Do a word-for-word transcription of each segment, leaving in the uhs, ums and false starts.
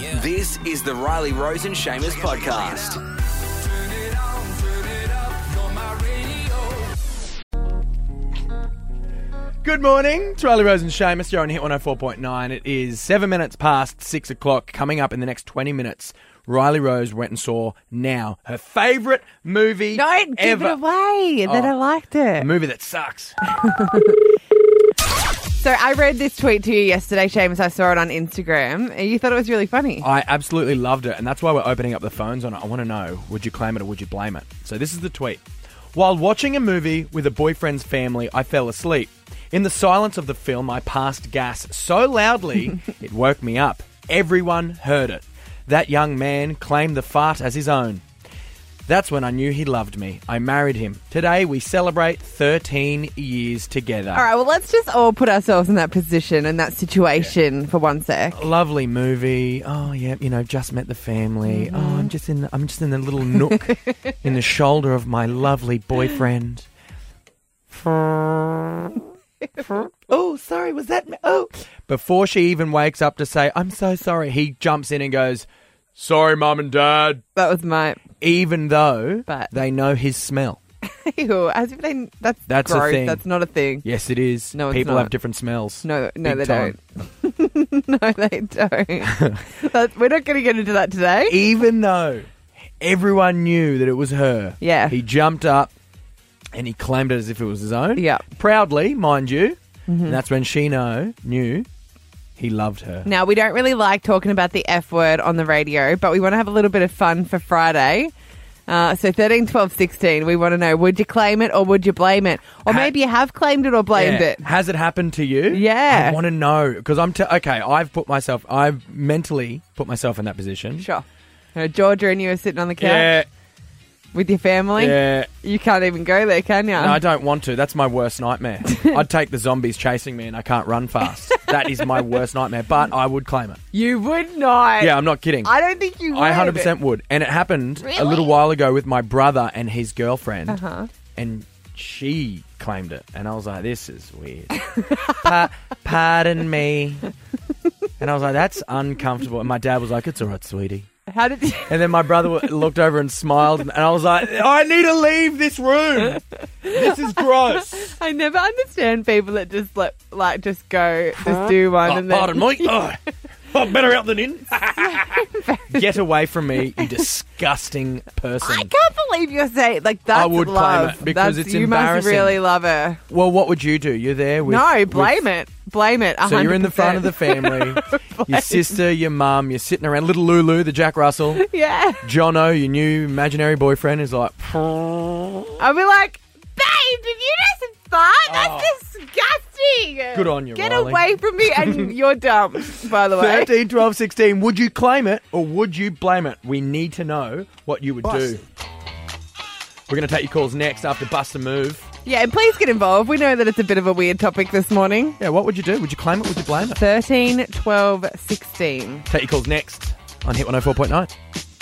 This is the Riley Rose and Seamus podcast. Good morning. It's Riley Rose and Seamus. You're on Hit one oh four point nine. It is seven minutes past six o'clock. Coming up in the next twenty minutes, Riley Rose went and saw Now, her favourite movie Don't ever. give it away that Oh. I liked it. A movie that sucks. So I read this tweet to you yesterday, Seamus. I saw it on Instagram. And you thought it was really funny. I absolutely loved it, and that's why we're opening up the phones on it. I want to know, would you claim it or would you blame it? So this is the tweet. While watching a movie with a boyfriend's family, I fell asleep. In the silence of the film, I passed gas so loudly, it woke me up. Everyone heard it. That young man claimed the fart as his own. That's when I knew he loved me. I married him. Today, we celebrate thirteen years together. All right, well, let's just all put ourselves in that position and that situation for one sec. Lovely movie. Oh yeah, you know, just met the family. Mm-hmm. Oh, I'm just in. I'm just in the little nook in the shoulder of my lovely boyfriend. Oh, sorry, was that me? Oh. Before she even wakes up to say, I'm so sorry, he jumps in and goes, sorry, Mum and Dad. That was my... Even though But- they know his smell. Ew, as if they... That's, That's a gross. thing. That's not a thing. Yes, it is. No, it's People not. have different smells. No, no, Big they time. don't. No, they don't. That's, we're not going to get into that today. Even though everyone knew that it was her. Yeah. He jumped up and he claimed it as if it was his own. Yeah. Proudly, mind you. Mm-hmm. And that's when she know, knew he loved her. Now, we don't really like talking about the F word on the radio, but we want to have a little bit of fun for Friday. Uh, so thirteen, twelve, sixteen, we want to know, would you claim it or would you blame it? Or Ha- maybe you have claimed it or blamed Yeah. it. Has it happened to you? Yeah. I want to know. Because I'm, t- okay, I've put myself, I've mentally put myself in that position. Sure. You know, Georgia and you are sitting on the couch Yeah. with your family. Yeah. You can't even go there, can you? No, I don't want to. That's my worst nightmare. I'd take the zombies chasing me and I can't run fast. That is my worst nightmare, but I would claim it. You would not. Yeah, I'm not kidding. I don't think you would. I one hundred percent would. And it happened a Really? little while ago with my brother and his girlfriend. Uh-huh. And she claimed it. And I was like, this is weird. pa- pardon me. And I was like, that's uncomfortable. And my dad was like, it's all right, sweetie. How did you... And then my brother w- looked over and smiled. And I was like, I need to leave this room. This is gross. I never understand people that just like, like just go, just do one Oh, and then... pardon me. Oh, oh, better out than in. Get away from me, you disgusting person. I can't believe you're saying like that's I would claim love. it because That's, it's you must embarrassing. really love her. Well, what would you do? You're there with... no, blame with- it. Blame it. So you're in the front of the family. Your sister, your mum, you're sitting around. Little Lulu, the Jack Russell. Yeah. Jono, your new imaginary boyfriend, is like... I'll be like, babe, did you just fart? That's disgusting. Good on you, Get Riley. away from me. And you're dumb, by the way. thirteen, twelve, sixteen. Would you claim it or would you blame it? We need to know what you would do. We're going to take your calls next after Bust a Move. Yeah, and please get involved. We know that it's a bit of a weird topic this morning. Yeah, what would you do? Would you claim it? Would you blame it? thirteen, twelve, sixteen. Take your calls next on Hit one oh four point nine.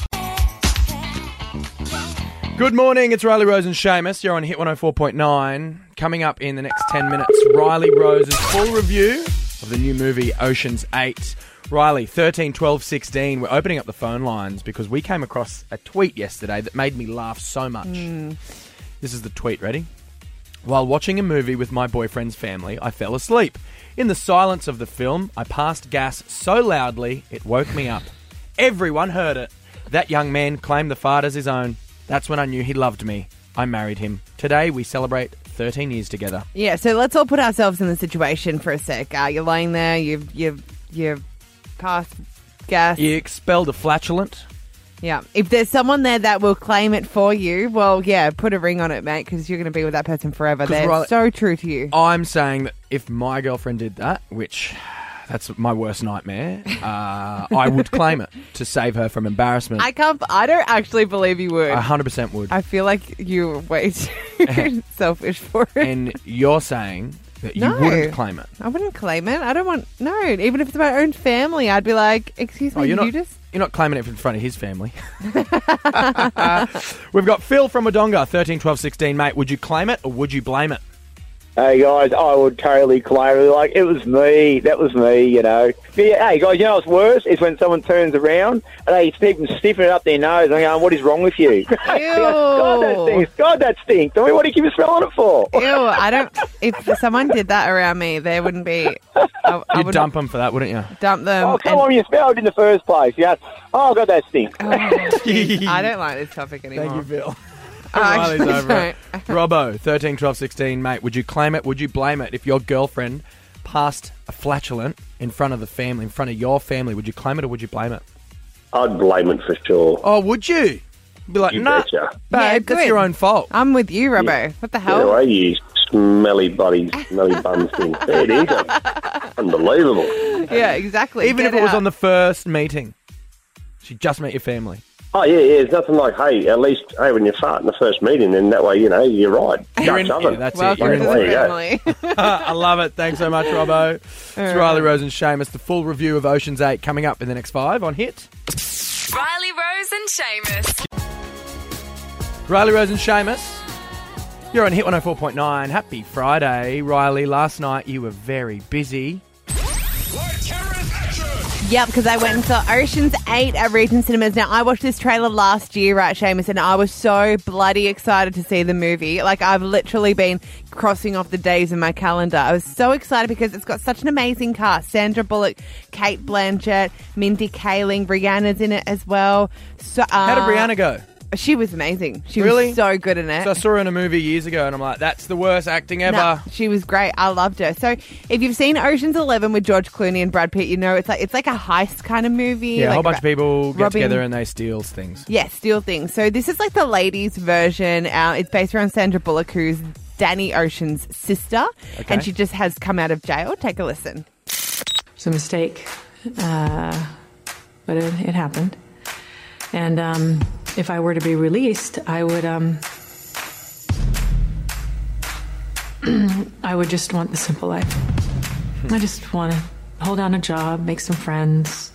Good morning, it's Riley Rose and Seamus. You're on Hit one oh four point nine. Coming up in the next ten minutes, Riley Rose's full review of the new movie Ocean's eight. Riley, thirteen, twelve, sixteen. We're opening up the phone lines because we came across a tweet yesterday that made me laugh so much. Mm. This is the tweet, ready? While watching a movie with my boyfriend's family, I fell asleep. In the silence of the film, I passed gas so loudly, it woke me up. Everyone heard it. That young man claimed the fart as his own. That's when I knew he loved me. I married him. Today, we celebrate thirteen years together. Yeah, so let's all put ourselves in the situation for a sec. Uh, you're lying there, you've, you've, you've passed gas. You expelled a flatulent. Yeah. If there's someone there that will claim it for you, well, yeah, put a ring on it, mate, because you're going to be with that person forever. 'Cause They're Riley- so true to you. I'm saying that if my girlfriend did that, which that's my worst nightmare, uh, I would claim it to save her from embarrassment. I can't, I don't actually believe you would. I one hundred percent would. I feel like you're way too selfish for it. And you're saying that you No. wouldn't claim it. I wouldn't claim it. I don't want, no, even if it's my own family, I'd be like, excuse me, Oh, you're did you not- just... You're not claiming it in front of his family. We've got Phil from Wodonga, thirteen, twelve, sixteen. Mate, would you claim it or would you blame it? Hey guys, I would totally claim it. Like, it was me. That was me, you know. But yeah, hey guys, you know what's worse is when someone turns around and they keep sniffing it up their nose and going, "What is wrong with you?" God, that stinks. God, that stinks. I mean, what do you keep smelling it for? Ew, I don't. If someone did that around me, there wouldn't be. I, I You'd would dump them for that, wouldn't you? dump them. Oh, come and- on, you smelled it in the first place. Yeah. Oh, God, that stinks. Oh, I don't like this topic anymore. Thank you, Phil. I Riley's actually over it. don't. Robbo, thirteen, twelve, sixteen, mate, would you claim it? Would you blame it? If your girlfriend passed a flatulent in front of the family, in front of your family, would you claim it or would you blame it? I'd blame it for sure. Oh, would you? Be like, You nah, betcha. babe, Yeah, that's good. your own fault. I'm with you, Robbo. Yeah. What the Get hell? away, you smelly buddies, smelly bum thing. There it is. Unbelievable. Yeah, exactly. Even Get if it was out. on the first meeting. She just met your family. Oh, yeah, yeah. It's nothing like, hey, at least, hey, when you fart in the first meeting, then that way, you know, you're right. You're in- Dutch yeah, oven. that's it. Welcome You're to in the There you go. family. I love it. Thanks so much, Robbo. It's right. Riley Rose and Seamus. The full review of Ocean's eight coming up in the next five on Hit. Riley Rose and Seamus. Riley Rose and Seamus. You're on Hit one oh four point nine. Happy Friday. Riley, last night you were very busy. Yep, because I went and saw Ocean's eight at Regent Cinemas. Now, I watched this trailer last year, right, Seamus, and I was so bloody excited to see the movie. Like, I've literally been crossing off the days in my calendar. I was so excited because it's got such an amazing cast. Sandra Bullock, Kate Blanchett, Mindy Kaling, Brianna's in it as well. So, uh, How did Brianna go? She was amazing. She Really? was so good in it. So I saw her in a movie years ago and I'm like, that's the worst acting ever. No, she was great. I loved her. So if you've seen Ocean's Eleven with George Clooney and Brad Pitt, you know it's like it's like a heist kind of movie. Yeah, a like whole bunch of people get robbing- together and they steal things. Yeah, steal things. So this is like the ladies' version. Uh, it's based around Sandra Bullock, who's Danny Ocean's sister, Okay. and she just has come out of jail. Take a listen. It's a mistake, uh, but it, it happened. And um, if I were to be released, I would um, I would just want the simple life. I just want to hold down a job, make some friends,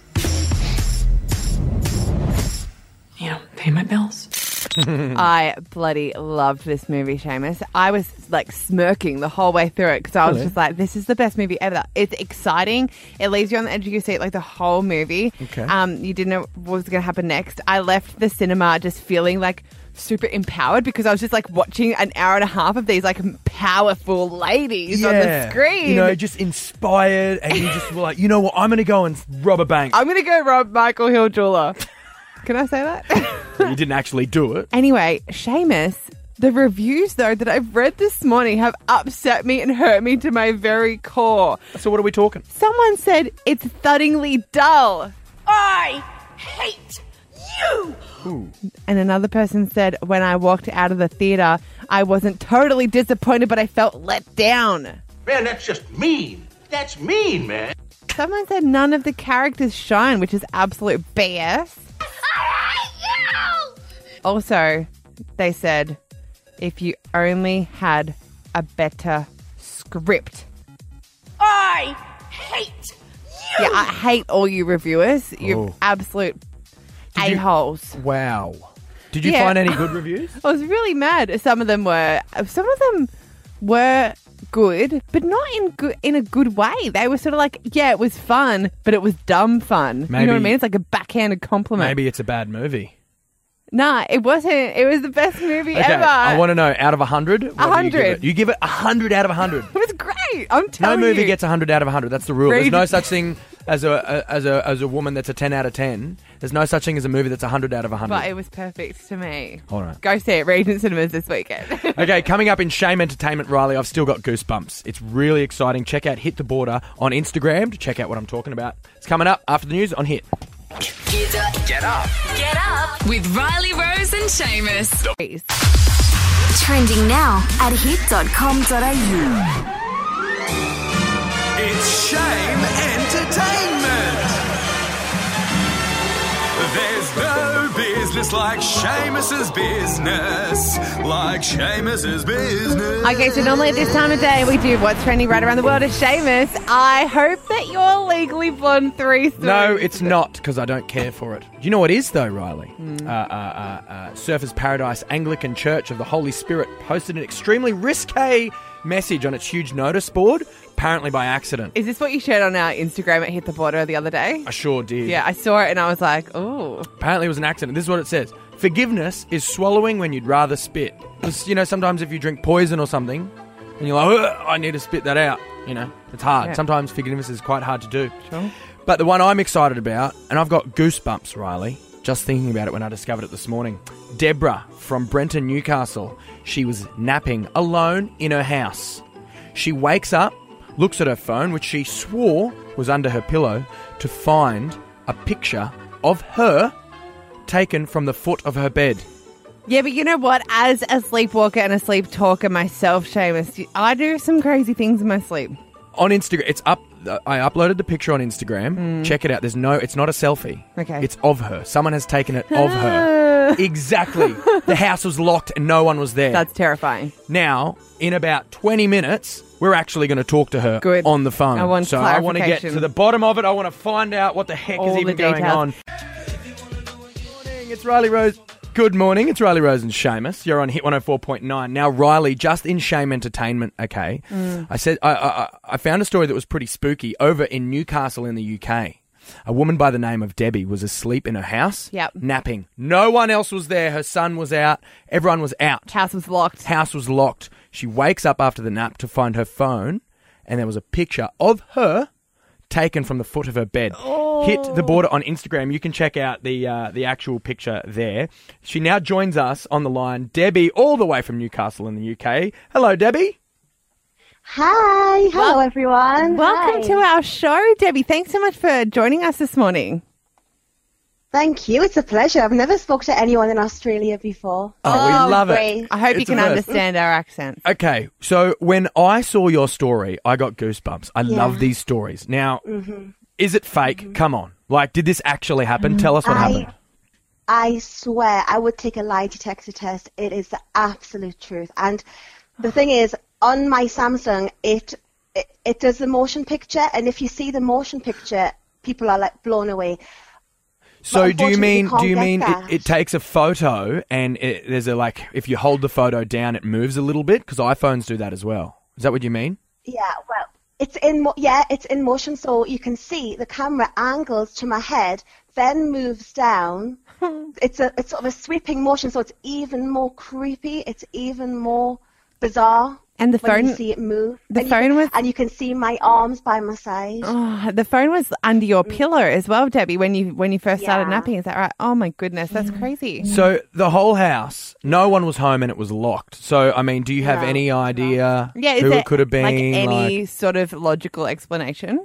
you know, pay my bills. I bloody loved this movie, Seamus. I was like smirking the whole way through it because I was Really? just like, this is the best movie ever. It's exciting. It leaves you on the edge of your seat like the whole movie. Okay. Um, you didn't know what was going to happen next. I left the cinema just feeling like super empowered because I was just like watching an hour and a half of these like powerful ladies on the screen. You know, just inspired and you just were like, you know what, I'm going to go and rob a bank. I'm going to go rob Michael Hill jeweler. Can I say that? You didn't actually do it. Anyway, Seamus, the reviews, though, that I've read this morning have upset me and hurt me to my very core. So what are we talking? Someone said it's thuddingly dull. I hate you. And another person said, when I walked out of the theatre, I wasn't totally disappointed, but I felt let down. Man, that's just mean. That's mean, man. Someone said none of the characters shine, which is absolute B S. Also, they said, if you only had a better script. I hate you. Yeah, I hate all you reviewers. You're Oh. absolute Did you- a-holes. Wow. Did you Yeah. find any good reviews? I was really mad. Some of them were, some of them were good, but not in good in a good way. They were sort of like, yeah, it was fun, but it was dumb fun. You know what I Maybe- mean? It's like a backhanded compliment. Maybe it's a bad movie. Nah, it wasn't. It was the best movie Okay, ever. I want to know, out of one hundred? what do you give hundred. it? You give it one hundred out of one hundred. It was great. I'm No telling you. movie gets one hundred out of one hundred. That's the rule. There's Read- no such thing as a, a as a as a woman that's a ten out of ten. There's no such thing as a movie that's one hundred out of one hundred. But it was perfect to me. All right. Go see it. Regent Cinemas this weekend. Okay, coming up in Shame Entertainment, Riley, I've still got goosebumps. It's really exciting. Check out Hit the Border on Instagram to check out what I'm talking about. It's coming up after the news on Hit. Get up. Get up. Get up with Riley Rose and Seamus. Please. Trending now at hit dot com dot a u. It's Shame Entertainment. There's no business like Seamus's business. Like Seamus's business. Okay, so normally at this time of day we do what's trending right around the world of Seamus. I hope that your Legally Blonde threesome. No, it's not, because I don't care for it. Do you know what is, though, Riley? Hmm. Uh, uh, uh, uh, Surfers Paradise Anglican Church of the Holy Spirit posted an extremely risque message on its huge notice board, apparently by accident. Is this what you shared on our Instagram at Hit the Border the other day? I sure did. Yeah, I saw it and I was like, oh. Apparently it was an accident. This is what it says. Forgiveness is swallowing when you'd rather spit. Because, you know, sometimes if you drink poison or something, and you're like, ugh, I need to spit that out. You know, it's hard. Yeah. Sometimes forgiveness is quite hard to do. Sure. But the one I'm excited about, and I've got goosebumps, Riley, just thinking about it when I discovered it this morning. Deborah from Brenton, Newcastle. She was napping alone in her house. She wakes up, looks at her phone, which she swore was under her pillow, to find a picture of her taken from the foot of her bed. Yeah, but you know what? As a sleepwalker and a sleep talker myself, Seamus, I do some crazy things in my sleep. On Instagram, it's up. I uploaded the picture on Instagram. Mm. Check it out. There's no, it's not a selfie. Okay. It's of her. Someone has taken it of her. Exactly. The house was locked and no one was there. That's terrifying. Now, in about twenty minutes, we're actually going to talk to her Good. on the phone. I want so I want to get clarification. to the bottom of it. I want to find out what the heck All is the even going details. on. Morning, it's Riley Rose. Good morning, it's Riley Rose and Seamus. You're on Hit one oh four point nine. Now, Riley, just in Shame Entertainment, okay, Mm. I said I, I, I found a story that was pretty spooky over in Newcastle in the U K. A woman by the name of Debbie was asleep in her house, Yep. napping. No one else was there. Her son was out. Everyone was out. House was locked. House was locked. She wakes up after the nap to find her phone, and there was a picture of her taken from the foot of her bed. Oh. Hit the Border on Instagram. You can check out the uh, the actual picture there. She now joins us on the line. Debbie, all the way from Newcastle in the U K. Hello, Debbie. Hi. Hello, Wel- everyone. Welcome Hi. to our show, Debbie. Thanks so much for joining us this morning. Thank you. It's a pleasure. I've never spoke to anyone in Australia before. Oh, we love it. great. I hope you It's can a first. understand our accents. Okay, so when I saw your story, I got goosebumps. I Yeah. love these stories. Now, Mm-hmm. is it fake? Come on. Like, did this actually happen? Tell us what I- happened. I swear I would take a lie detector test. It is the absolute truth. And the thing is, on my Samsung, it, it it does the motion picture, and if you see the motion picture, people are like blown away. So But do you unfortunately, mean you can't do you get mean it, that. it takes a photo and it, there's a like if you hold the photo down it moves a little bit because iPhones do that as well. Is that what you mean? Yeah, well, it's in mo- yeah, it's in motion, so you can see the camera angles to my head, then moves down. It's a it's sort of a sweeping motion, so it's even more creepy. It's even more bizarre. And the when phone- you see it move. the and you phone can, was- and you can see my arms by my side. Oh, the phone was under your pillow as well, Debbie, when you when you first started Yeah. napping. Is that right? Oh, my goodness. That's crazy. So the whole house, no one was home and it was locked. So I mean, do you have No, any idea Yeah, is who there it could have been? like any like- sort of logical explanation?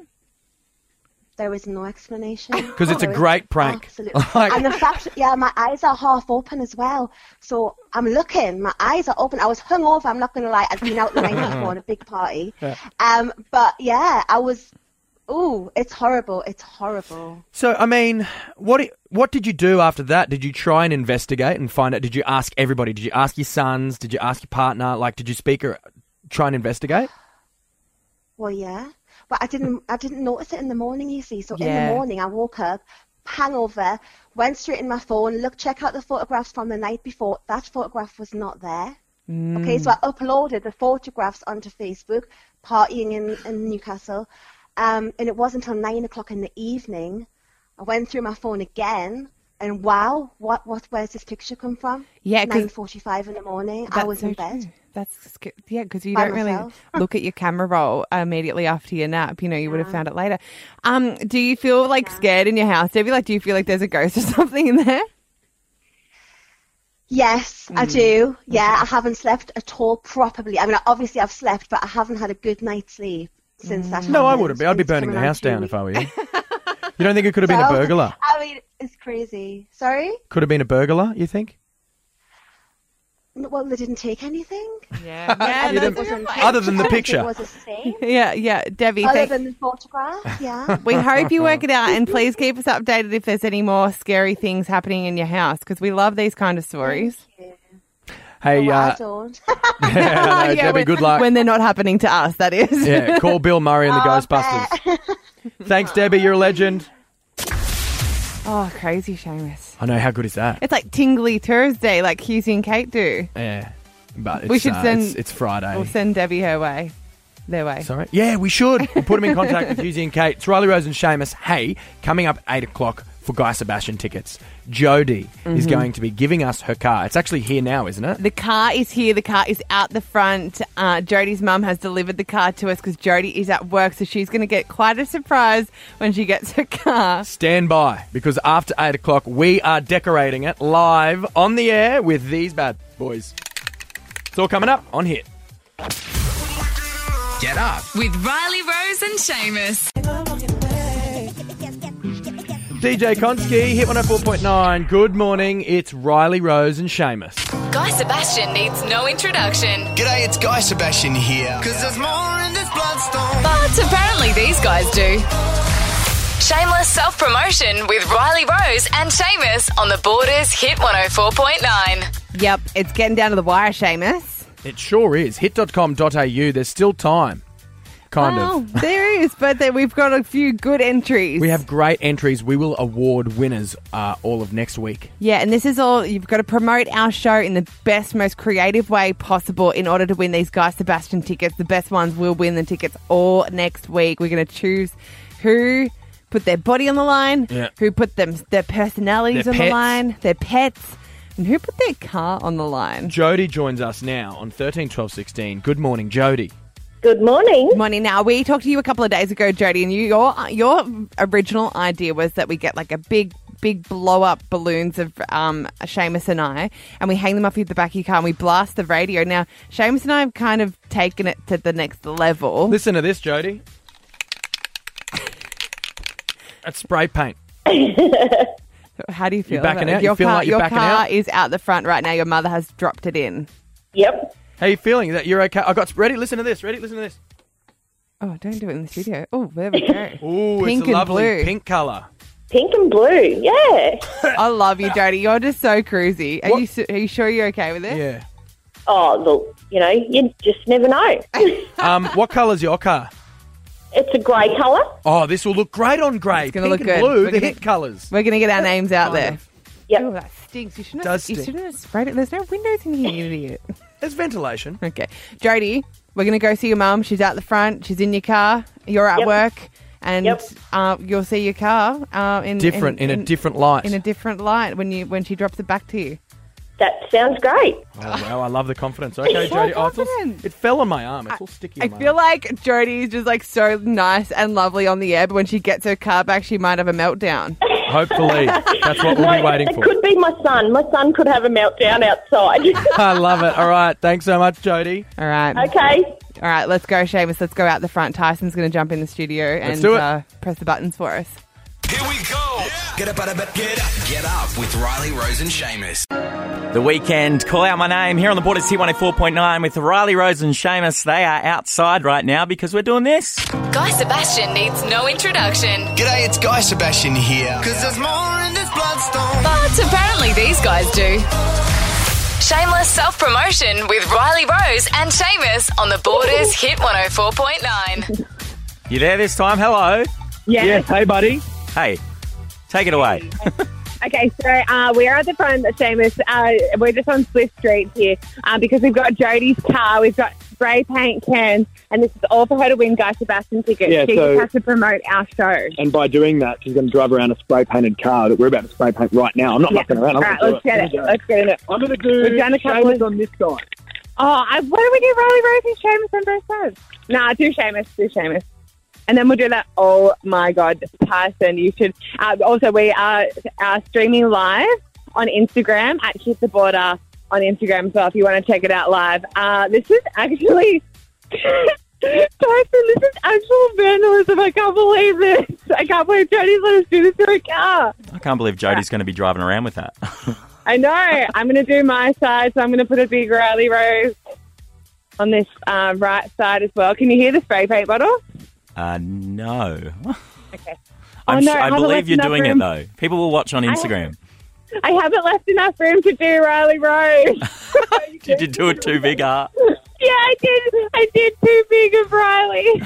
There is no explanation. 'Cause it's a There is great prank. Absolutely. Like- And the fact, yeah, my eyes are half open as well. So I'm looking, my eyes are open. I was hungover, I'm not going to lie. I'd been out the night before on a big party. Um, but yeah, I was, ooh, it's horrible. It's horrible. So I mean, what i- what did you do after that? Did you try and investigate and find out? Did you ask everybody? Did you ask your sons? Did you ask your partner? Like, did you speak or try and investigate? Well, yeah. But I didn't I didn't notice it in the morning, you see. So in Yeah. the morning, I woke up, hangover, went straight in my phone, looked, check out the photographs from the night before. That photograph was not there. Okay, so I uploaded the photographs onto Facebook, partying in, in Newcastle. Um, and it wasn't until nine o'clock in the evening, I went through my phone again, and wow, what, what, where's this picture come from? Yeah, 'cause- nine forty-five in the morning, I That's was so in bed. true. That's sc- yeah, because you By don't really myself. look at your camera roll immediately after your nap. You know, you would have found it later. Um, do you feel like scared in your house, Debbie? Like, do you feel like there's a ghost or something in there? Yes, I Mm. do. Yeah, I haven't slept at all properly. I mean, obviously I've slept, but I haven't had a good night's sleep since that No, I happened. wouldn't be. I'd be It's burning coming the on house two down weeks. if I were you. You don't think it could have been a No, burglar? I mean, it's crazy. Sorry? Could have been a burglar, you think? No, well, they didn't take anything. Yeah, And You it didn't- wasn't- other than the I don't think picture. It was a safe. yeah, yeah, Debbie. Other thank- than the photograph, yeah. we hope you work it out, and please keep us updated if there's any more scary things happening in your house, because we love these kind of stories. Hey, Oh, I uh, don't. yeah, no, Debbie, when, good luck. when they're not happening to us. That is. Yeah, call Bill Murray and the Oh, Ghostbusters. Thanks, Debbie. You're a legend. Oh, crazy, Seamus. I know. How good is that? It's like Tingly Thursday, like Husey and Kate do. Yeah. But it's, We should uh, send- it's, it's Friday. We'll send Debbie her way. Their way. Sorry? Yeah, we should. We'll put them in contact with Husey and Kate. It's Riley Rose and Seamus. Hey, coming up at eight o'clock for Guy Sebastian tickets, Jodie is Mhm. going to be giving us her car. It's actually here now, isn't it? The car is here. The car is out the front. Uh, Jodie's mum has delivered the car to us because Jodie is at work, so she's going to get quite a surprise when she gets her car. Stand by, because after eight o'clock, we are decorating it live on the air with these bad boys. It's all coming up on Hit. Get up. With Riley Rose and Seamus. D J Konski, Hit one oh four point nine. Good morning. It's Riley Rose and Seamus. Guy Sebastian needs no introduction. G'day, it's Guy Sebastian here. Cause there's more in this bloodstone. But apparently these guys do. Shameless self-promotion with Riley Rose and Seamus on the Borders Hit one oh four point nine. Yep, it's getting down to the wire, Seamus. It sure is. hit dot com dot a u. There's still time. Kind well, of. there is, but then we've got a few good entries. We have great entries. We will award winners uh, all of next week. Yeah, and this is all, you've got to promote our show in the best, most creative way possible in order to win these Guy Sebastian tickets. The best ones will win the tickets all next week. We're going to choose who put their body on the line, Yeah. who put them their personalities Their on pets. the line, their pets, and who put their car on the line. Jodie joins us now on thirteen twelve sixteen. Good morning, Jodie. Good morning. Morning. Now, we talked to you a couple of days ago, Jodie, and you, your your original idea was that we get like a big, big blow-up balloons of um, Seamus and I, and we hang them up at the back of your car and we blast the radio. Now, Seamus and I have kind of taken it to the next level. Listen to this, Jodie. That's spray paint. How do you feel? You backing about it? out? Your You feeling car, like you're your backing car out? is out the front right now. Your mother has dropped it in. Yep. How you feeling? Is that you're okay? I got ready. Listen to this. Ready? Listen to this. Oh, don't do it in the studio. Oh, there we go. Ooh, Pink it's a and lovely blue. pink colour. Pink and blue, yeah. I love you, Jodie. You're just so cruisy. Are What? you su- are you sure you're okay with it? Yeah. Oh, look, you know, you just never know. Um, what colour's your car? It's a grey colour. Oh, this will look great on grey. gonna Pink look and good. blue, We're the gonna- hit colours. We're going to get our names out Kind there. of. Yep. Oh, that stinks. You shouldn't have, Does you stink. shouldn't have sprayed it. There's no windows in here, you idiot. There's ventilation. Okay. Jodie, we're going to go see your mum. She's out the front. She's in your car. You're at Yep. work. And Yep. uh, you'll see your car uh, in, Different, in a different light. in a different light when you when she drops it back to you. That sounds great. Oh, wow, I love the confidence. Okay, So Jodie. Oh, it's all, confident. it fell on my arm. It's all sticky I on my feel arm. like Jodie is just like so nice and lovely on the air, but when she gets her car back, she might have a meltdown. Hopefully. That's what we'll No, be waiting it for. could be my son. My son could have a meltdown outside. I love it. All right. Thanks so much, Jodie. All right. Okay. All right, let's go, Seamus. Let's go out the front. Tyson's going to jump in the studio and do it. Uh, press the buttons for us. Here we go. Get up, out of bed. Get up. Get up with Riley Rose and Seamus. The weekend, call out my name here on the Borders Hit one oh four point nine with Riley Rose and Seamus. They are outside right now because we're doing this. Guy Sebastian needs no introduction. G'day, it's Guy Sebastian here. Cause there's more in this bloodstone. But apparently these guys do. Shameless self-promotion with Riley Rose and Seamus on the Borders Hit one oh four point nine. You there this time? Hello. Yeah. Yes, hey, buddy. Hey, take it away. Okay, so uh, we're at the front, Seamus. Uh, we're just on Swift Street here uh, because we've got Jodie's car, we've got spray paint cans, and this is all for her to win Guy Sebastian tickets. Yeah, she so- just has to promote our show. And by doing that, she's going to drive around a spray-painted car that we're about to spray-paint right now. I'm not Yeah. mucking around. I'm All gonna right, do let's get I'm it. gonna do Let's get in it. I'm going to do We've done a couple Seamus of- on this side. Oh, I, why don't we do Riley Rose and Seamus on both sides? Nah, do Seamus, do Seamus. And then we'll do that. Oh, my God, Tyson, you should. Uh, also, we are uh, streaming live on Instagram at Hit the Border on Instagram as well if you want to check it out live. Uh, this is actually... Tyson, this is actual vandalism. I can't believe this. I can't believe Jodie's let us do this to her car. I can't believe Jodie's going to be driving around with that. I know. I'm going to do my side, so I'm going to put a big Riley Rose on this uh, right side as well. Can you hear the spray paint bottle? Uh, no. Okay. I'm Oh, no, su- I I haven't believe left you're enough doing room. it, though. People will watch on I- Instagram. I haven't left enough room to do Riley Rose. Did you do it too big, huh? Yeah, I did. I did too big of Riley.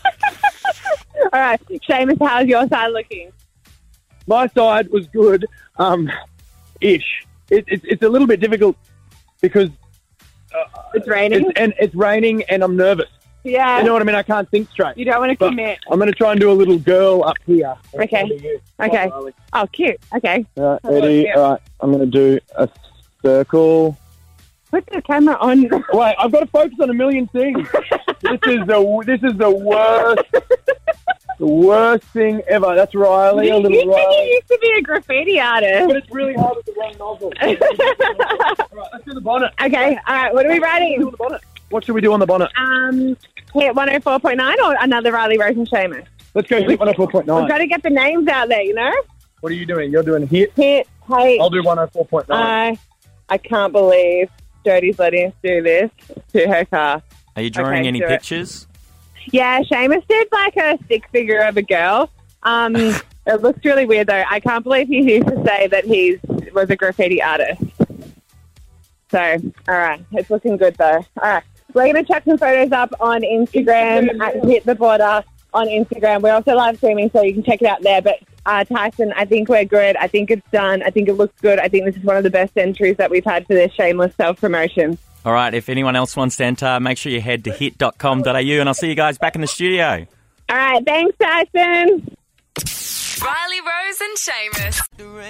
All right, Seamus, how's your side looking? My side was good, um, ish. It, it, it's a little bit difficult because It's raining. It's, and it's raining, and I'm nervous. Yeah. You know what I mean? I can't think straight. You don't want to But commit. I'm going to try and do a little girl up here. Okay. Okay. Oh, cute. Okay. All right, That looks ready? cute. All right, I'm going to do a circle. Put the camera on. Wait, I've got to focus on a million things. this is the this is the worst, the worst thing ever. That's Riley, You, a little you said you Riley. used to be a graffiti artist. But it's really hard with the wrong nozzle. All right, let's do the bonnet. Okay. All right. What are we writing? What should we do on the bonnet? Um, hit one oh four point nine or another Riley Rose and Seamus? Let's go hit one oh four point nine. We've got to get the names out there, you know? What are you doing? You're doing hit. Hit, hey. I'll do one oh four point nine. I, I can't believe Jodie's letting us do this to her car. Are you drawing Okay, any do it. pictures? Yeah, Seamus did like a stick figure of a girl. Um, it looks really weird though. I can't believe he used to say that he was a graffiti artist. So, all right, it's looking good though. All right, we're going to chuck some photos up on Instagram at Hit the Border on Instagram. We're also live streaming, so you can check it out there. But uh, Tyson, I think we're good. I think it's done. I think it looks good. I think this is one of the best entries that we've had for this shameless self-promotion. All right, if anyone else wants to enter, make sure you head to hit dot com dot a u, and I'll see you guys back in the studio. All right, thanks, Tyson. Riley Rose and Seamus.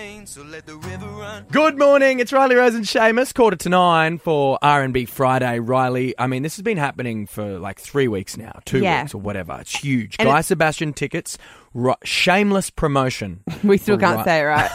Good morning, it's Riley Rose and Seamus, quarter to nine for R and B Friday. Riley, I mean, this has been happening for like three weeks now, two Yeah. weeks or whatever. It's huge. And Guy it- Sebastian tickets, ri- shameless promotion. We still for can't Ri- say it right.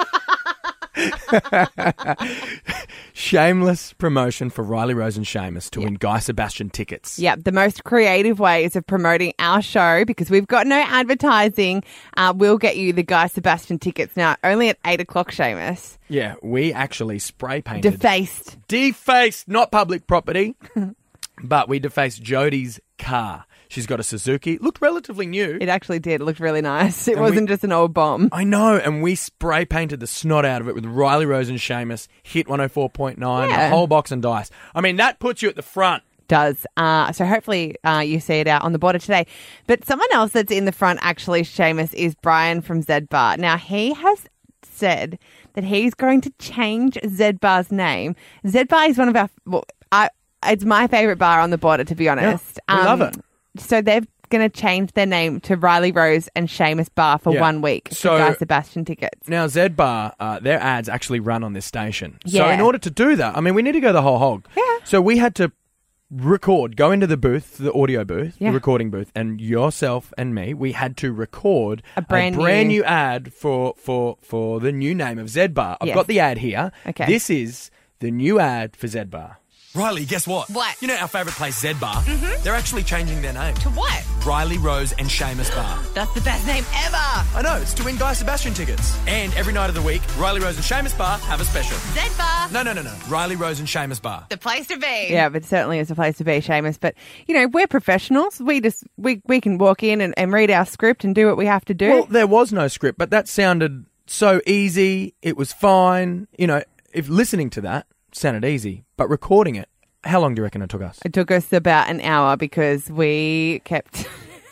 Shameless promotion for Riley Rose and Seamus to win Guy Sebastian tickets. Yep, the most creative ways of promoting our show, because we've got no advertising, uh, we'll get you the Guy Sebastian tickets now, only at eight o'clock, Seamus. Yeah, we actually spray painted. Defaced. Defaced, not public property, but we defaced Jodie's car. She's got a Suzuki. Looked relatively new. It actually did. It looked really nice. It And wasn't we- just an old bomb. I know, and we spray painted the snot out of it with Riley Rose and Seamus, Hit one oh four point nine, Yeah. the whole box and dice. I mean, that puts you at the front. Does. Uh, so hopefully uh, you see it out on the border today. But someone else that's in the front, actually, Seamus, is Brian from Zed Bar. Now, he has said that he's going to change Zed Bar's name. Zed Bar is one of our... Well, I, it's my favourite bar on the border, to be honest. we love it. So they're going to change their name to Riley Rose and Seamus Bar for Yeah. one week So- for Guy Sebastian tickets. Now, Zed Bar, uh, their ads actually run on this station. So Yeah. in order to do that, I mean, we need to go the whole hog. Yeah. So we had to record, go into the booth, the audio booth, Yeah. the recording booth, and yourself and me, we had to record A brand brand new- new ad for, for, for the new name of Zed Bar. I've Yes. got the ad here. Okay. This is the new ad for Zed Bar. Riley, guess what? What? You know our favourite place, Zed Bar? Mm-hmm. They're actually changing their name. To what? Riley Rose and Seamus Bar. That's the best name ever. I know, it's to win Guy Sebastian tickets. And every night of the week, Riley Rose and Seamus Bar have a special. Zed Bar. No, no, no, no. Riley Rose and Seamus Bar. The place to be. Yeah, but it certainly is a place to be, Seamus. But, you know, we're professionals. We just, we, we can walk in and, and read our script and do what we have to do. Well, there was no script, but that sounded so easy. It was fine. You know, if listening to that sounded easy, but recording it, how long do you reckon it took us? It took us about an hour because we kept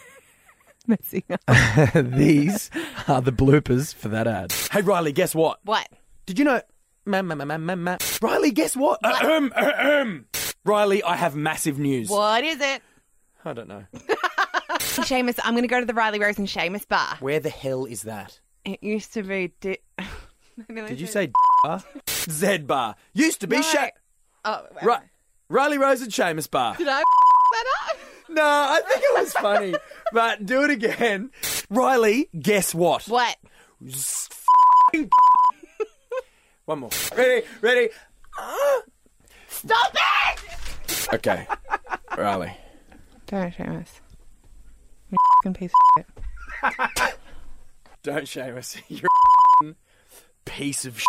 messing up. These are the bloopers for that ad. Hey, Riley, guess what? What? Did you know... Ma, ma, ma, ma, ma, ma. Riley, guess what? Ahem, ahem. Riley, I have massive news. What is it? I don't know. Seamus, I'm going to go to the Riley Rose and Seamus bar. Where the hell is that? It used to be... Di- Did you say bar? Zed Bar. Used to be No. Sha- Oh, Ri- Riley Rose and Seamus Bar. did I that up? No, I think it was funny. But do it again. Riley, guess what? What? One more. Ready? Ready? Stop it! Okay. Riley. Don't, Seamus. You f***ing piece of shit. Don't shame us. You're a piece of shit.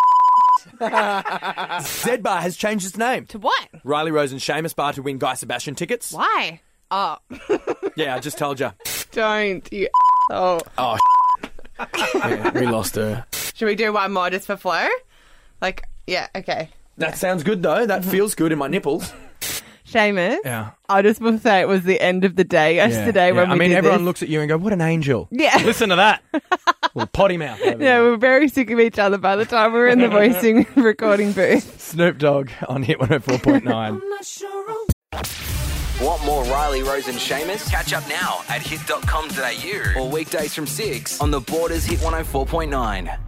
Zed Bar has changed its name. To what? Riley Rose and Seamus Bar to win Guy Sebastian tickets. Why? Oh. Yeah, I just told you. Don't, you oh. Oh, yeah, we lost her. Should we do one more just for flow? Like, yeah, okay. That sounds good, though. That feels good in my nipples. Seamus, Yeah. I just will say it was the end of the day yesterday Yeah, when yeah. we I mean, did everyone this. looks at you and go, what an angel. Yeah. Listen to that. Little potty mouth. over Yeah, there. we were very sick of each other by the time we were in the voicing recording booth. Snoop Dogg on Hit one oh four point nine. Want more Riley, Rose and Seamus? Catch up now at hit dot com dot a u or weekdays from six on the Borders Hit one oh four point nine.